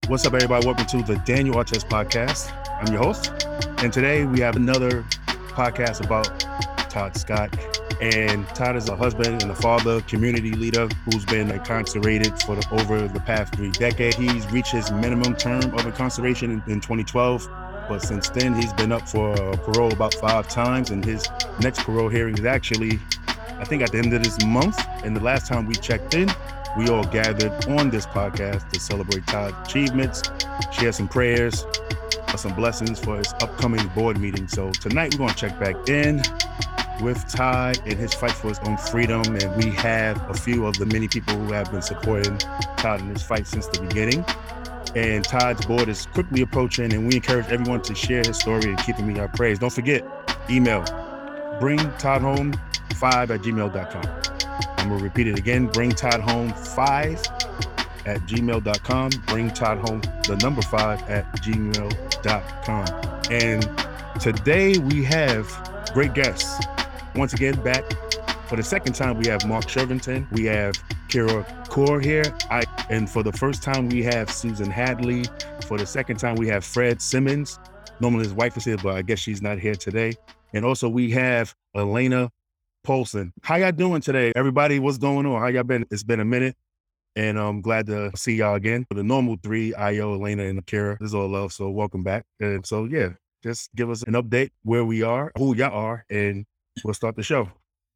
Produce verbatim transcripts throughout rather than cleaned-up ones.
What's up, everybody? Welcome to the Daniel Artes Podcast. I'm your host, and today we have another podcast about Todd Scott. And Todd is a husband and a father, community leader who's been incarcerated for the, over the past three decades. He's reached his minimum term of incarceration in, in twenty twelve, but since then he's been up for uh, parole about five times, and his next parole hearing is actually, I think, at the end of this month. And the last time we checked in, we all gathered on this podcast to celebrate Todd's achievements, share some prayers, some blessings for his upcoming board meeting. So tonight we're going to check back in with Todd and his fight for his own freedom. And we have a few of the many people who have been supporting Todd in his fight since the beginning. And Todd's board is quickly approaching, and we encourage everyone to share his story and keep him in our prayers. Don't forget, email bring todd home five at gmail dot com. I'm going to repeat it again, bring todd home five at gmail dot com. Bring Todd home, the number five at gmail dot com. And today we have great guests. Once again, back for the second time, we have Mark Shervington. We have Kira Kaur here. I, and for the first time, we have Susan Hadley. For the second time, we have Fred Simmons. Normally his wife is here, but I guess she's not here today. And also we have Elena Polson. How y'all doing today? Everybody, what's going on? How y'all been? It's been a minute. And I'm glad to see y'all again. For the normal three, Ayo, Elena, and Akira, this is all love, so welcome back. And so, yeah, just give us an update where we are, who y'all are, and we'll start the show.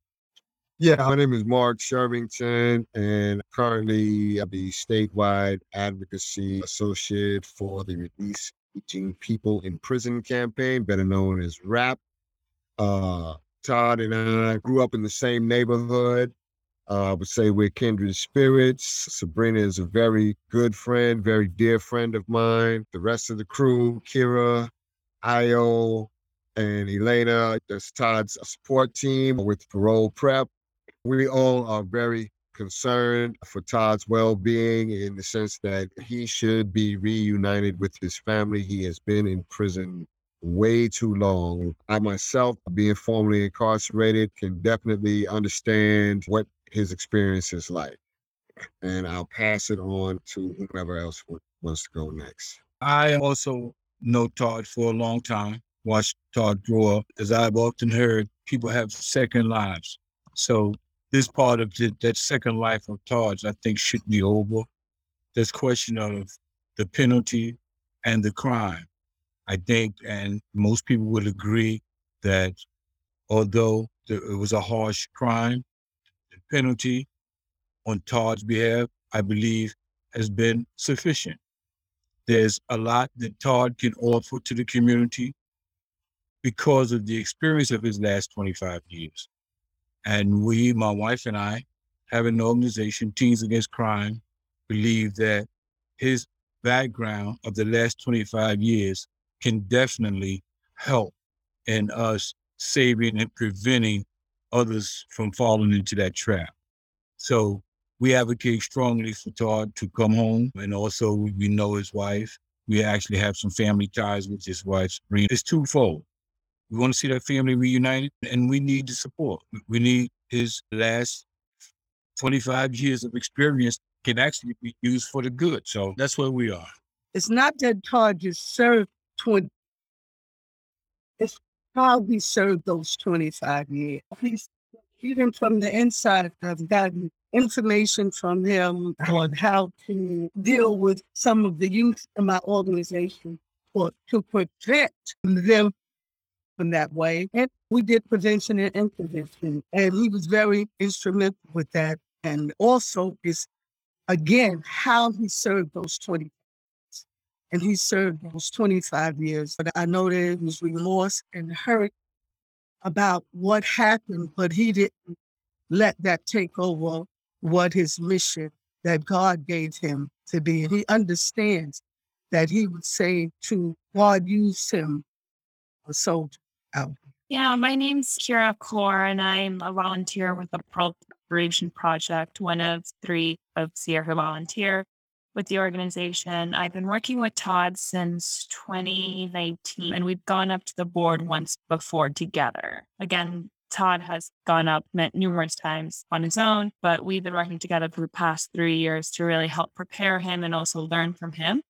Yeah, my name is Mark Shervington, and currently I'm the statewide advocacy associate for the Release Teaching People in Prison campaign, better known as RAP. Uh, Todd and I grew up in the same neighborhood. Uh, I would say we're kindred spirits. Sabrina is a very good friend, very dear friend of mine. The rest of the crew, Kira, Ayo, and Elena, that's Todd's support team with Parole Prep. We all are very concerned for Todd's well-being in the sense that he should be reunited with his family. He has been in prison way too long. I myself, being formerly incarcerated, can definitely understand what his experience is like. And I'll pass it on to whoever else wants to go next. I also know Todd for a long time, watched Todd grow up. As I've often heard, people have second lives. So this part of the, that second life of Todd's, I think, should be over. This question of the penalty and the crime. I think, and most people would agree, that although the, it was a harsh crime, the penalty on Todd's behalf, I believe, has been sufficient. There's a lot that Todd can offer to the community because of the experience of his last twenty-five years. And we, my wife and I, have an organization, Teens Against Crime, believe that his background of the last twenty-five years can definitely help in us saving and preventing others from falling into that trap. So we advocate strongly for Todd to come home, and also we know his wife. We actually have some family ties with his wife. It's twofold. We want to see that family reunited, and we need the support. We need his last twenty-five years of experience can actually be used for the good. So that's where we are. It's not that Todd just served twenty. It's how he served those twenty-five years. He's, even from the inside, I've gotten information from him on how to deal with some of the youth in my organization or to protect them in that way. And we did prevention and intervention, and he was very instrumental with that. And also is, again, how he served those twenty years. And he served those twenty-five years. But I know there was remorse and hurt about what happened, but he didn't let that take over what his mission that God gave him to be. And he understands that he would say to God, use him a soldier out. Yeah, my name's Kira Kaur, and I'm a volunteer with the Parole Preparation Project, one of three folks here who volunteer with the organization. I've been working with Todd since twenty nineteen, and we've gone up to the board once before together. Again, Todd has gone up numerous times on his own, but we've been working together for the past three years to really help prepare him and also learn from him.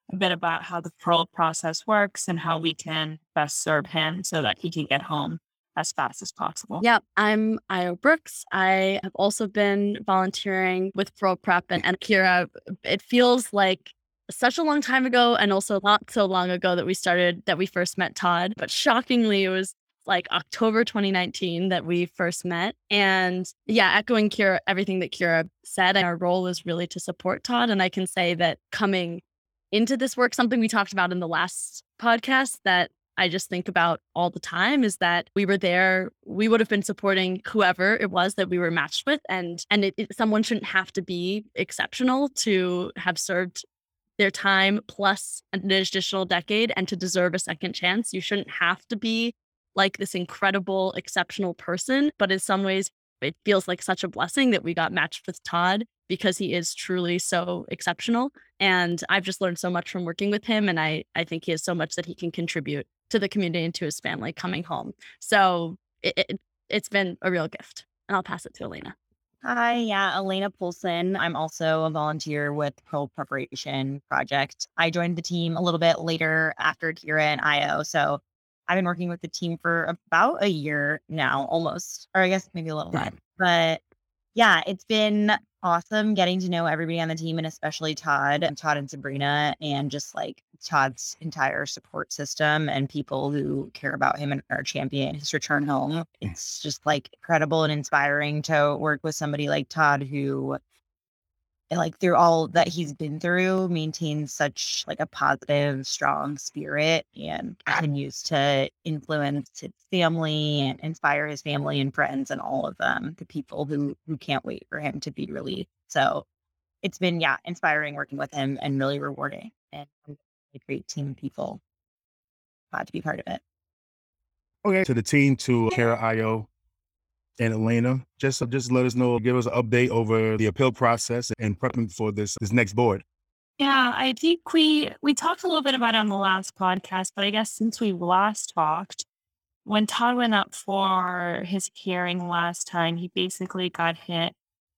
a bit about how the parole process works and how we can best serve him so that he can get home as fast as possible. Yeah, I'm Io Brooks. I have also been volunteering with Parole Prep and, and Kira. It feels like such a long time ago and also not so long ago that we started, that we first met Todd. But shockingly, it was like October twenty nineteen that we first met. And yeah, echoing Kira, everything that Kira said, our role is really to support Todd. And I can say that coming into this work, something we talked about in the last podcast that I just think about all the time is that we were there, we would have been supporting whoever it was that we were matched with. And, and it, it, someone shouldn't have to be exceptional to have served their time plus an additional decade and to deserve a second chance. You shouldn't have to be like this incredible, exceptional person. But in some ways, it feels like such a blessing that we got matched with Todd because he is truly so exceptional. And I've just learned so much from working with him. And I, I think he has so much that he can contribute to the community and to his family coming home. So it, it, it's been a real gift. And I'll pass it to Elena. Hi, yeah, Elena Poulsen. I'm also a volunteer with Parole Preparation Project. I joined the team a little bit later after Kira and Io. So I've been working with the team for about a year now, almost, or I guess maybe a little less. But yeah, it's been awesome getting to know everybody on the team and especially Todd and Todd and Sabrina and just like Todd's entire support system and people who care about him and are champion his return home. It's just like incredible and inspiring to work with somebody like Todd who, like through all that he's been through, maintains such like a positive, strong spirit and continues to influence his family and inspire his family and friends and all of them, the people who who can't wait for him to be released. So it's been, yeah, inspiring working with him and really rewarding and a great team of people. Glad to be part of it. Okay. To the team, to Kara, Io, and Elena, just just let us know, give us an update over the appeal process and prepping for this this next board. Yeah, I think we we talked a little bit about it on the last podcast, but I guess since we last talked, when Todd went up for his hearing last time, he basically got hit.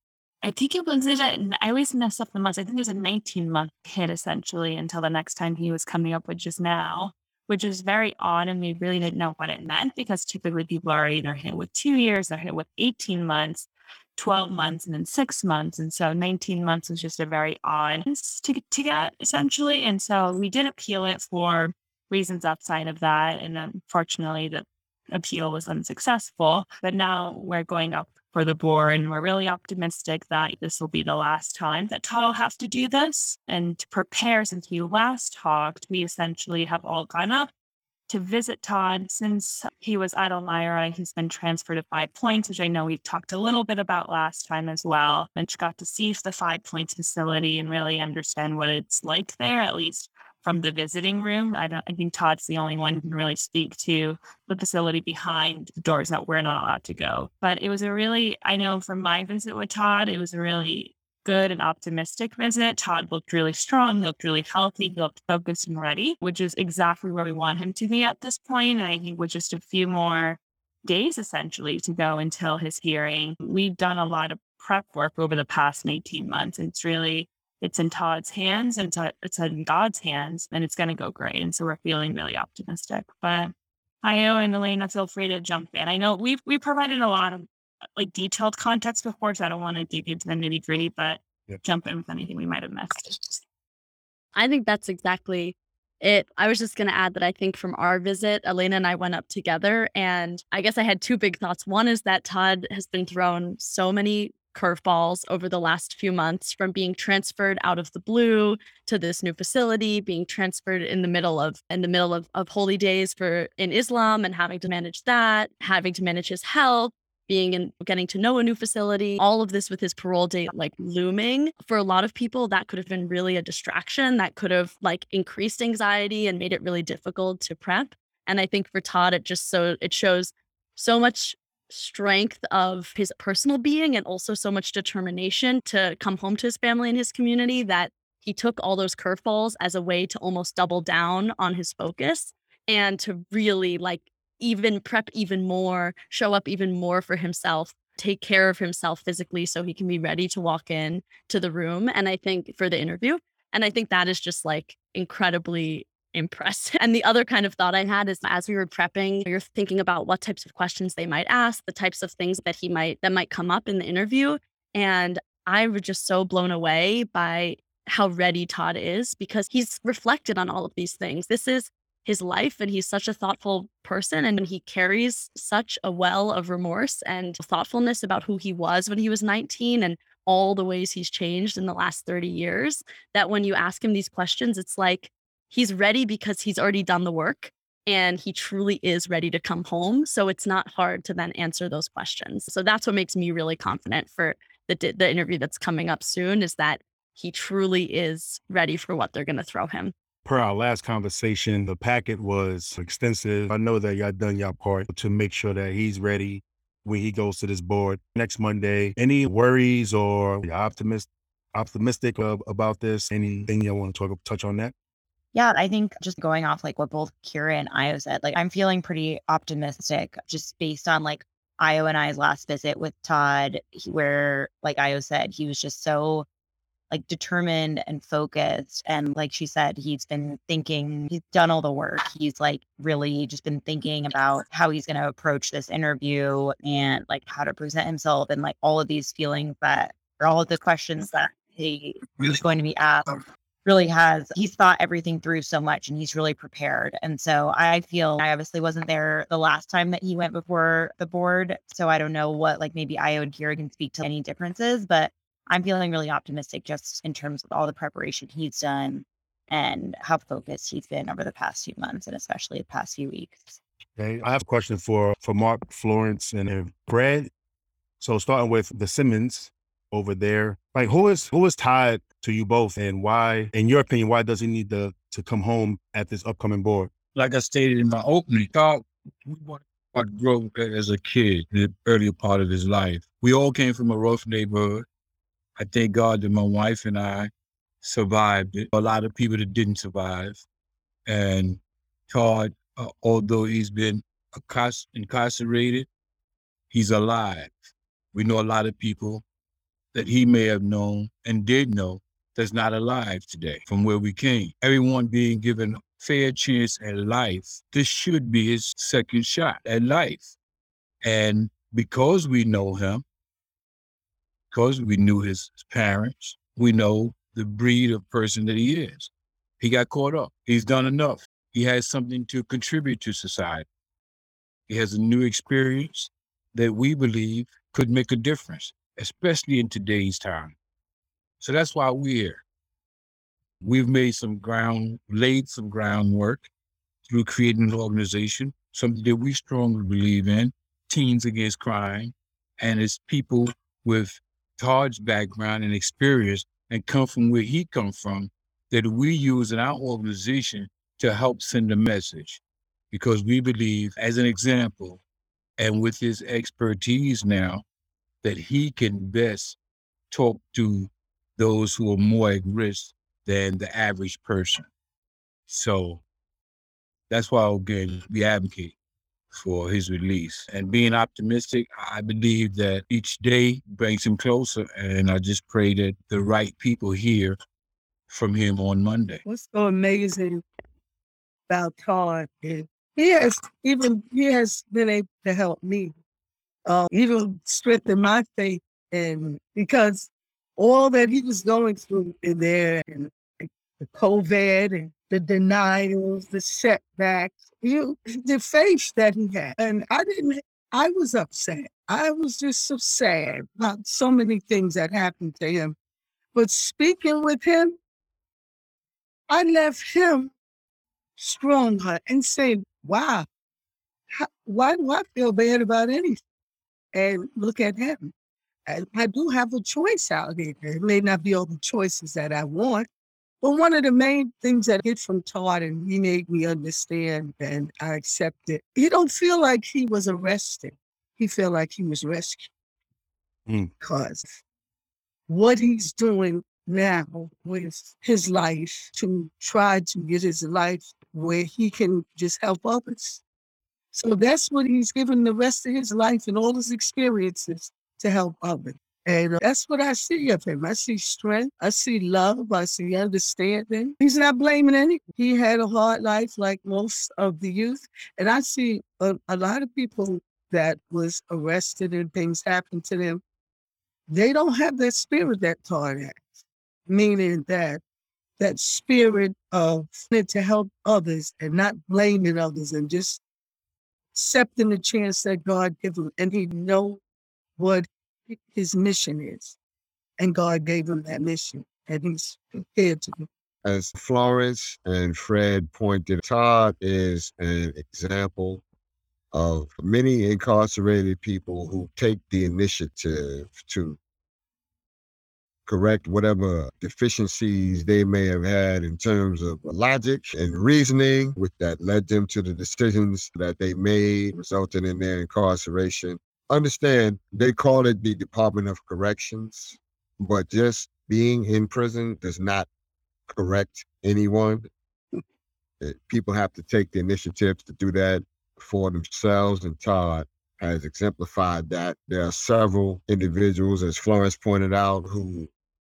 I think it was, I always mess up the months. I think it was a nineteen month hit essentially until the next time he was coming up with just now, which is very odd. And we really didn't know what it meant because typically people are either hit with two years, they're hit with eighteen months, twelve months, and then six months. And so nineteen months was just a very odd to, to get essentially. And so we did appeal it for reasons outside of that. And unfortunately, the appeal was unsuccessful. But now we're going up for the board and we're really optimistic that this will be the last time that Todd will have to do this. And to prepare, since we last talked, we essentially have all gone up to visit Todd. Since he was at Elmira, he's been transferred to Five Points, which I know we've talked a little bit about last time as well. And she got to see the Five Points facility and really understand what it's like there, at least from the visiting room. I don't I think Todd's the only one who can really speak to the facility behind the doors that we're not allowed to go. But it was a really, I know from my visit with Todd, it was a really good and optimistic visit. Todd looked really strong, looked really healthy, he looked focused and ready, which is exactly where we want him to be at this point. And I think with just a few more days essentially to go until his hearing, we've done a lot of prep work over the past eighteen months. And it's really, it's in Todd's hands and it's, it's in God's hands and it's going to go great. And so we're feeling really optimistic. But Io and Elena, feel free to jump in. I know we've we provided a lot of like detailed context before, so I don't want to dig into the nitty gritty, but yep. Jump in with anything we might have missed. I think that's exactly it. I was just going to add that I think from our visit, Elena and I went up together and I guess I had two big thoughts. One is that Todd has been thrown so many curveballs over the last few months, from being transferred out of the blue to this new facility, being transferred in the middle of in the middle of, of holy days for in Islam and having to manage that, having to manage his health, being in getting to know a new facility, all of this with his parole date like looming. For a lot of people, that could have been really a distraction that could have like increased anxiety and made it really difficult to prep. And I think for Todd, it just so it shows so much strength of his personal being and also so much determination to come home to his family and his community that he took all those curveballs as a way to almost double down on his focus and to really like even prep even more, show up even more for himself, take care of himself physically so he can be ready to walk in to the room. And I think for the interview. And I think that is just like incredibly impressive. And the other kind of thought I had is as we were prepping, you're thinking about what types of questions they might ask, the types of things that he might, that might come up in the interview. And I was just so blown away by how ready Todd is because he's reflected on all of these things. This is his life and he's such a thoughtful person and he carries such a well of remorse and thoughtfulness about who he was when he was nineteen and all the ways he's changed in the last thirty years that when you ask him these questions, it's like he's ready because he's already done the work and he truly is ready to come home. So it's not hard to then answer those questions. So that's what makes me really confident for the, the interview that's coming up soon is that he truly is ready for what they're going to throw him. Per our last conversation, the packet was extensive. I know that y'all done your part to make sure that he's ready when he goes to this board next Monday. Any worries or optimist, optimistic of, about this? Anything you want to talk, touch on that? Yeah, I think just going off like what both Kira and Io said, like I'm feeling pretty optimistic just based on like Io and I's last visit with Todd, where like Io said, he was just so like determined and focused. And like she said, he's been thinking, he's done all the work. He's like really just been thinking about how he's going to approach this interview and like how to present himself and like all of these feelings that are all of the questions that he is going to be asked. Really has, he's thought everything through so much and he's really prepared. And so I feel I obviously wasn't there the last time that he went before the board. So I don't know what like maybe Io and Kira can speak to any differences, but I'm feeling really optimistic just in terms of all the preparation he's done and how focused he's been over the past few months and especially the past few weeks. Okay, I have a question for, for Mark, Florence, and Brad. So starting with the Simmons over there, like who is who is tied to you both and why, in your opinion, why does he need to, to come home at this upcoming board? Like I stated in my opening, Todd, we want to grow as a kid in the earlier part of his life. We all came from a rough neighborhood. I thank God that my wife and I survived it. A lot of people that didn't survive. And Todd, uh, although he's been incarcerated, he's alive. We know a lot of people that he may have known and did know that's not alive today from where we came. Everyone being given a fair chance at life. This should be his second shot at life. And because we know him, because we knew his parents, we know the breed of person that he is. He got caught up. He's done enough. He has something to contribute to society. He has a new experience that we believe could make a difference, especially in today's time. So that's why we're here. We've made some ground, laid some groundwork through creating an organization, something that we strongly believe in, Teens Against Crime, and it's people with Todd's background and experience and come from where he comes from that we use in our organization to help send a message. Because we believe, as an example, and with his expertise now, that he can best talk to those who are more at risk than the average person. So that's why, again, we advocate for his release. And being optimistic, I believe that each day brings him closer. And I just pray that the right people hear from him on Monday. What's so amazing about Todd is he has even he has been able to help me, uh, even strengthen my faith, and because all that he was going through in there, and the COVID and the denials, the setbacks, you the faith that he had, and I didn't. I was upset. I was just so sad about so many things that happened to him. But speaking with him, I left him stronger and saying, wow, how, why do I feel bad about anything? And look at him. I, I do have a choice out here. It may not be all the choices that I want, but one of the main things that I get from Todd, and he made me understand and I accept it, he don't feel like he was arrested. He felt like he was rescued. Mm. Because what he's doing now with his life to try to get his life where he can just help others. So that's what he's given the rest of his life and all his experiences to help others. And uh, that's what I see of him. I see strength. I see love. I see understanding. He's not blaming any. He had a hard life like most of the youth. And I see a, a lot of people that was arrested and things happened to them. They don't have that spirit that Todd has, meaning that that spirit of wanting to help others and not blaming others and just accepting the chance that God gave him. And he know what his mission is. And God gave him that mission. And he's prepared to do. As Florence and Fred pointed, Todd is an example of many incarcerated people who take the initiative to correct whatever deficiencies they may have had in terms of logic and reasoning, which that led them to the decisions that they made, resulting in their incarceration. Understand, they call it the Department of Corrections, but just being in prison does not correct anyone. It, people have to take the initiative to do that for themselves, and Todd has exemplified that. There are several individuals, as Florence pointed out, who,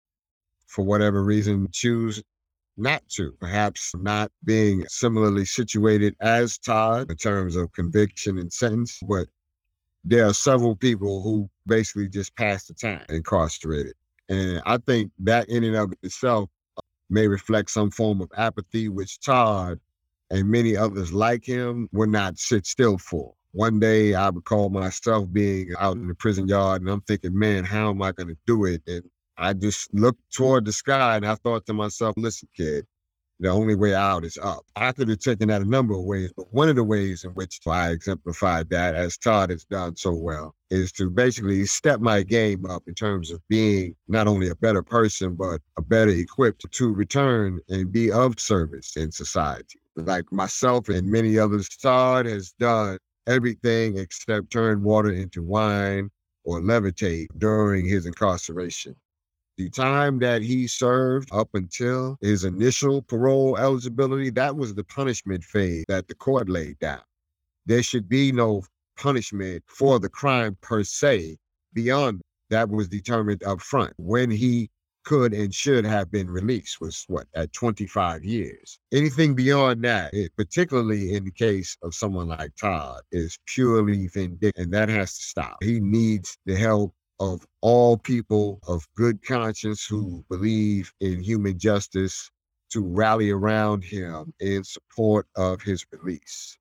for whatever reason, choose not to, perhaps not being similarly situated as Todd in terms of conviction and sentence, but there are several people who basically just pass the time incarcerated. And I think that in and of itself may reflect some form of apathy, which Todd and many others like him would not sit still for. One day I recall myself being out in the prison yard and I'm thinking, man, how am I going to do it? And I just looked toward the sky and I thought to myself, listen, kid, the only way out is up. I could have taken that a number of ways, but one of the ways in which I exemplified that, as Todd has done so well, is to basically step my game up in terms of being not only a better person, but a better equipped to return and be of service in society. Like myself and many others, Todd has done everything except turn water into wine or levitate during his incarceration. The time that he served up until his initial parole eligibility, that was the punishment phase that the court laid down. There should be no punishment for the crime per se beyond that was determined up front. When he could and should have been released was what, at twenty-five years. Anything beyond that, it, particularly in the case of someone like Todd, is purely vindictive, and that has to stop. He needs the help of all people of good conscience who believe in human justice to rally around him in support of his release.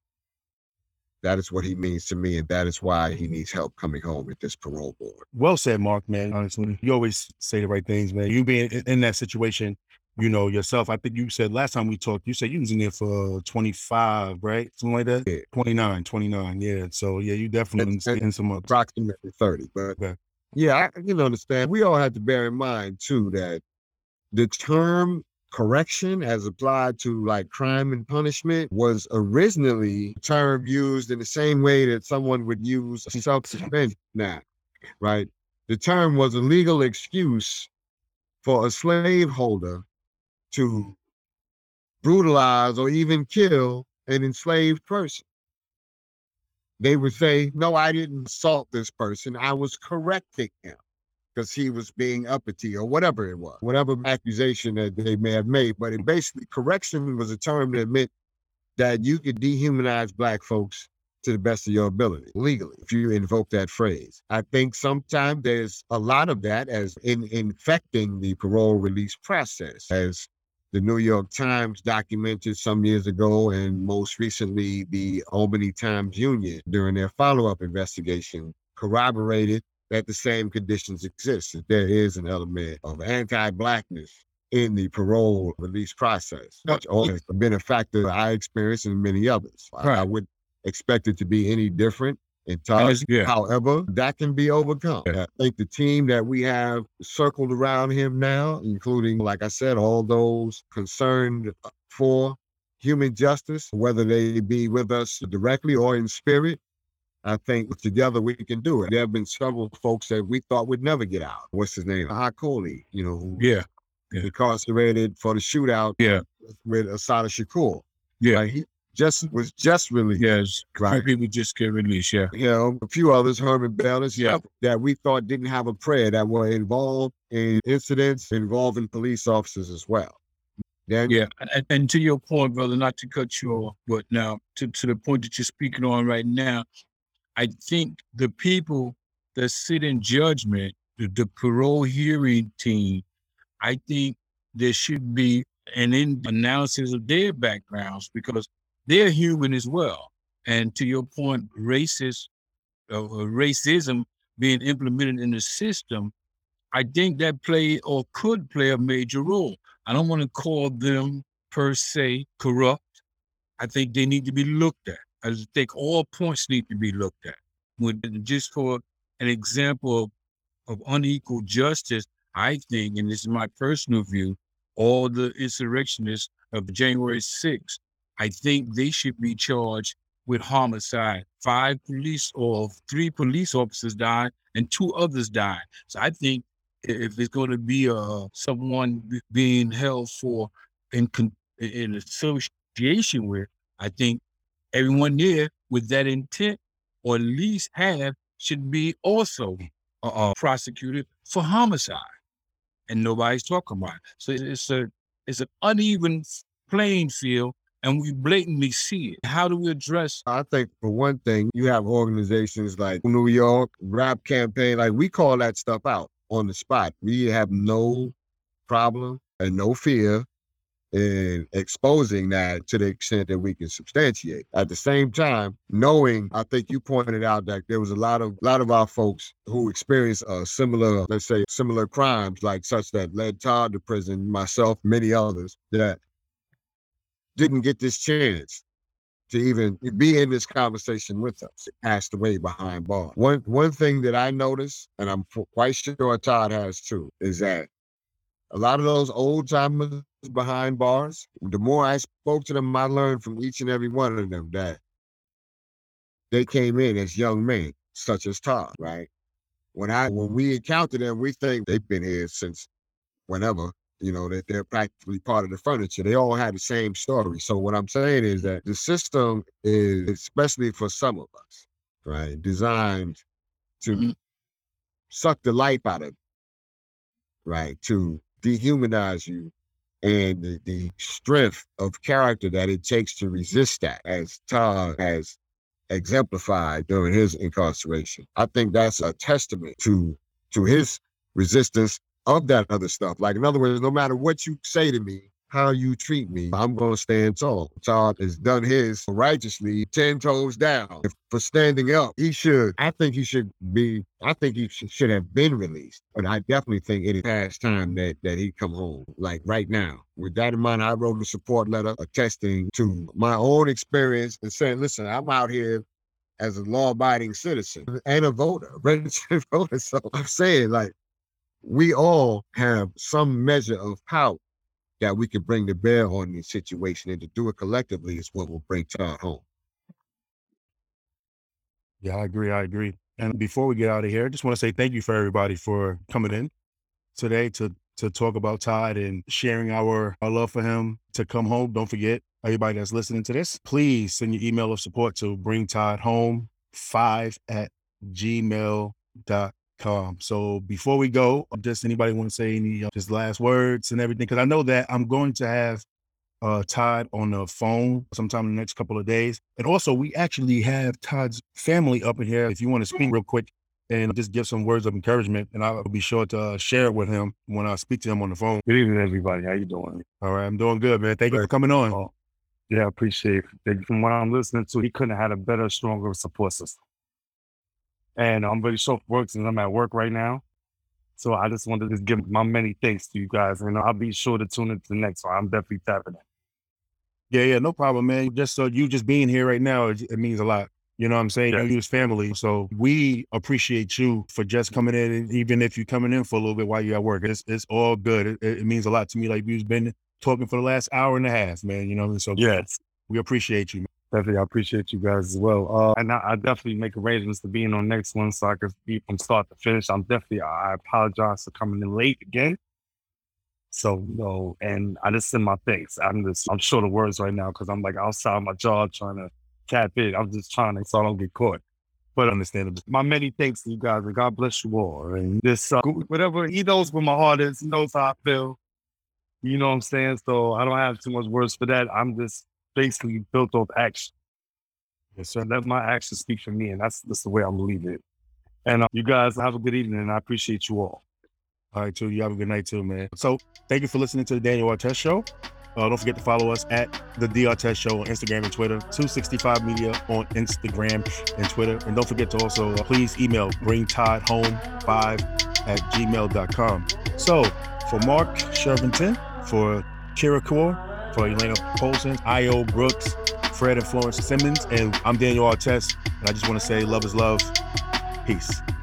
That is what he means to me, and that is why he needs help coming home with this parole board. Well said, Mark, man. Honestly, you always say the right things, man. You being in, in that situation, you know, yourself. I think you said last time we talked, you said you was in there for twenty-five, right? Something like that? Yeah. twenty-nine, twenty-nine, yeah. So, yeah, you definitely in some ups. Approximately thirty, but Okay. yeah, I can understand. We all have to bear in mind, too, that the term correction as applied to like crime and punishment was originally a term used in the same way that someone would use self-suspension now, right? The term was a legal excuse for a slaveholder to brutalize or even kill an enslaved person. They would say, no, I didn't assault this person. I was correcting him because he was being uppity or whatever it was, whatever accusation that they may have made. But it basically, correction was a term that meant that you could dehumanize Black folks to the best of your ability legally, if you invoke that phrase. I think sometimes there's a lot of that as in infecting the parole release process, as the New York Times documented some years ago, and most recently the Albany Times Union during their follow-up investigation corroborated that the same conditions exist, that there is an element of anti-Blackness in the parole release process, which has been a factor I experienced and many others. Right. I wouldn't expect it to be any different in Todd. Yeah. However, that can be overcome. I think the team that we have circled around him now, including, like I said, all those concerned for human justice, whether they be with us directly or in spirit, I think together we can do it. There have been several folks that we thought would never get out. What's his name? Hakoli, you know, who Yeah. Yeah. incarcerated for the shootout Yeah. with Assata Shakur. Yeah. Like, he just was just released. Yes, Right. people just get released. Yeah, You know, a few others, Herman Bellis, Yeah. that we thought didn't have a prayer that were involved in incidents involving police officers as well. Then, yeah. And, and to your point, brother, not to cut you off, but now to, to the point that you're speaking on right now, I think the people that sit in judgment, the, the parole hearing team, I think there should be an in analysis of their backgrounds because they're human as well. And to your point, racist, uh, racism being implemented in the system, I think that play or could play a major role. I don't want to call them per se corrupt. I think they need to be looked at. I think all points need to be looked at. When, just for an example of, of unequal justice, I think, and this is my personal view, all the insurrectionists of January sixth, I think they should be charged with homicide. Five police or three police officers died and two others died. So I think if it's going to be uh, someone being held for in, con- in association with, I think everyone there with that intent or at least have should be also uh, uh, prosecuted for homicide. And nobody's talking about it. So it's a it's an uneven playing field, and we blatantly see it. How do we address? I think for one thing, you have organizations like New York, Rap Campaign, like we call that stuff out on the spot. We have no problem and no fear in exposing that to the extent that we can substantiate. At the same time, knowing, I think you pointed out that there was a lot of lot of our folks who experienced uh, similar, let's say, similar crimes, like such that led Todd to prison, myself, many others, that didn't get this chance to even be in this conversation with us, passed away behind bars. One one thing that I noticed, and I'm quite sure Todd has too, is that a lot of those old timers behind bars, the more I spoke to them, I learned from each and every one of them that they came in as young men, such as Todd, right? When I when we encounter them, we think they've been here since whenever, you know, that they're practically part of the furniture. They all had the same story. So what I'm saying is that the system is, especially for some of us, right, designed to mm-hmm. suck the life out of you, right, to dehumanize you, and the, the strength of character that it takes to resist that, as Todd has exemplified during his incarceration. I think that's a testament to to his resistance of that other stuff. Like, in other words, no matter what you say to me, how you treat me, I'm going to stand tall. Todd has done his righteously, ten toes down. If for standing up, he should, I think he should be, I think he should, should have been released. But I definitely think it is past time that, that he come home, like right now. With that in mind, I wrote a support letter attesting to my own experience and saying, listen, I'm out here as a law-abiding citizen and a voter, registered voter. So I'm saying, like, we all have some measure of power that we can bring to bear on this situation, and to do it collectively is what will bring Todd home. Yeah, I agree. I agree. And before we get out of here, I just want to say thank you for everybody for coming in today to to talk about Todd and sharing our, our love for him to come home. Don't forget, everybody that's listening to this, please send your email of support to bring Todd home five at gmail dot com. So before we go, just anybody want to say any uh, just last words and everything? Because I know that I'm going to have uh, Todd on the phone sometime in the next couple of days. And also, we actually have Todd's family up in here. If you want to speak real quick and just give some words of encouragement, and I'll be sure to uh, share it with him when I speak to him on the phone. Good evening, everybody. How you doing? All right, I'm doing good, man. Thank you for coming on. Oh, yeah, I appreciate it. From what I'm listening to, he couldn't have had a better, stronger support system. And I'm really sure for work since I'm at work right now. So I just wanted to just give my many thanks to you guys. And I'll be sure to tune into the next one. I'm definitely tapping it. Yeah, yeah, no problem, man. Just so you just being here right now, it, it means a lot. You know what I'm saying? Yeah. You're his family. So we appreciate you for just coming in. And even if you're coming in for a little bit while you're at work, it's it's all good. It, it means a lot to me. Like, you've been talking for the last hour and a half, man. You know what I mean? So yes, we appreciate you, man. Definitely, I appreciate you guys as well. Uh, and I, I definitely make arrangements to be in on next one so I can be from start to finish. I'm definitely, I apologize for coming in late again. So, you know, and I just send my thanks. I'm just, I'm short of words right now because I'm like outside my job trying to tap in. I'm just trying to, so I don't get caught. But understandable. My many thanks to you guys, and God bless you all. And this, uh, whatever, he knows where my heart is, he knows how I feel. You know what I'm saying? So I don't have too much words for that. I'm just basically built off action. Yes, sir. Let my actions speak for me, and that's, that's the way I'm leaving it. And uh, you guys have a good evening, and I appreciate you all. All right, too. You have a good night, too, man. So thank you for listening to the Daniel Artest Show. Uh, don't forget to follow us at the D Artest Show on Instagram and Twitter, two sixty-five Media on Instagram and Twitter. And don't forget to also uh, please email bring todd home five at gmail dot com. So for Mark Shervington, for Kira Kaur, for Elena Polson, Io Brooks, Fred and Florence Simmons, and I'm Daniel Artest. And I just want to say love is love. Peace.